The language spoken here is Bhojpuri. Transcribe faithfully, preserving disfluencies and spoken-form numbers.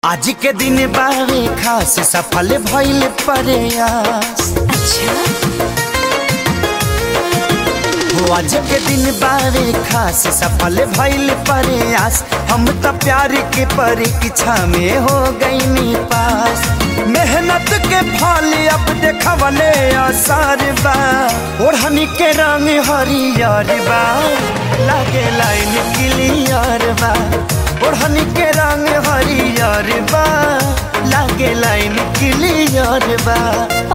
आज के दिन बारे खास सफल भइल प्रयास। अच्छा हो आज के दिन बारे खास सफल भइल प्रयास। हम तो प्यार के परीक्षा में हो गईनी पास। मेहनत के फल अब देखवले आसार बा। ओढ़नी के रंग हरियर बा, लागे लाइन क्लियर बा। ओढ़नी के रंग हरियर बा, लागे लाइन क्लियर बा।